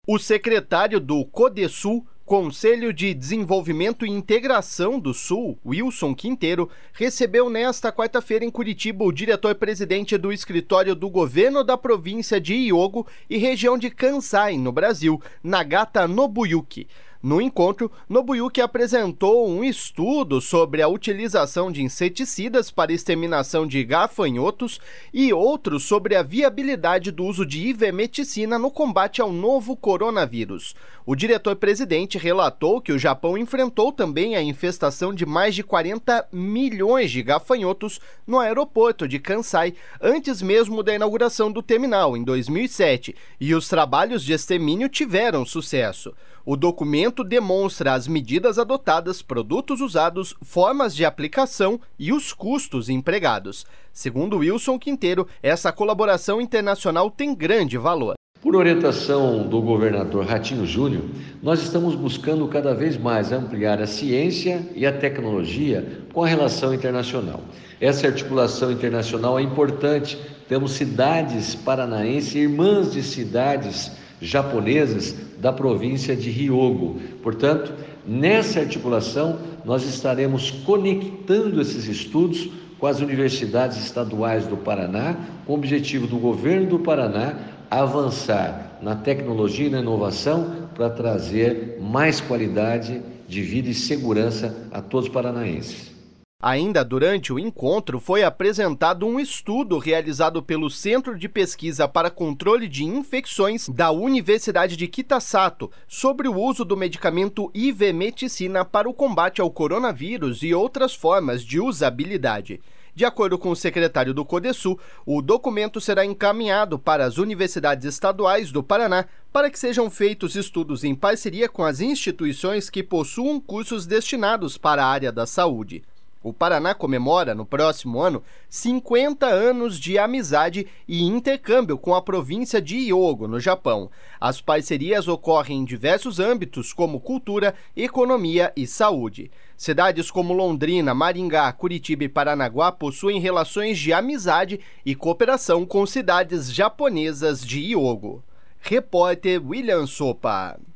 O secretário do CODESUL, Conselho de Desenvolvimento e Integração do Sul, Wilson Quinteiro, recebeu nesta quarta-feira em Curitiba o diretor-presidente do escritório do governo da província de Hyogo e região de Kansai, no Brasil, Nagata Nobuyuki. No encontro, Nobuyuki apresentou um estudo sobre a utilização de inseticidas para exterminação de gafanhotos e outro sobre a viabilidade do uso de ivermectina no combate ao novo coronavírus. O diretor-presidente relatou que o Japão enfrentou também a infestação de mais de 40 milhões de gafanhotos no aeroporto de Kansai, antes mesmo da inauguração do terminal, em 2007, e os trabalhos de extermínio tiveram sucesso. O documento demonstra as medidas adotadas, produtos usados, formas de aplicação e os custos empregados. Segundo Wilson Quinteiro, essa colaboração internacional tem grande valor. Por orientação do governador Ratinho Júnior, nós estamos buscando cada vez mais ampliar a ciência e a tecnologia com a relação internacional. Essa articulação internacional é importante. Temos cidades paranaenses, irmãs de cidades japonesas da província de Hyogo. Portanto, nessa articulação, nós estaremos conectando esses estudos com as universidades estaduais do Paraná, com o objetivo do governo do Paraná avançar na tecnologia e na inovação para trazer mais qualidade de vida e segurança a todos os paranaenses. Ainda durante o encontro, foi apresentado um estudo realizado pelo Centro de Pesquisa para Controle de Infecções da Universidade de Kitasato sobre o uso do medicamento ivermectina para o combate ao coronavírus e outras formas de usabilidade. De acordo com o secretário do CODESUL, o documento será encaminhado para as universidades estaduais do Paraná para que sejam feitos estudos em parceria com as instituições que possuam cursos destinados para a área da saúde. O Paraná comemora, no próximo ano, 50 anos de amizade e intercâmbio com a província de Hyogo, no Japão. As parcerias ocorrem em diversos âmbitos, como cultura, economia e saúde. Cidades como Londrina, Maringá, Curitiba e Paranaguá possuem relações de amizade e cooperação com cidades japonesas de Hyogo. Repórter William Sopa.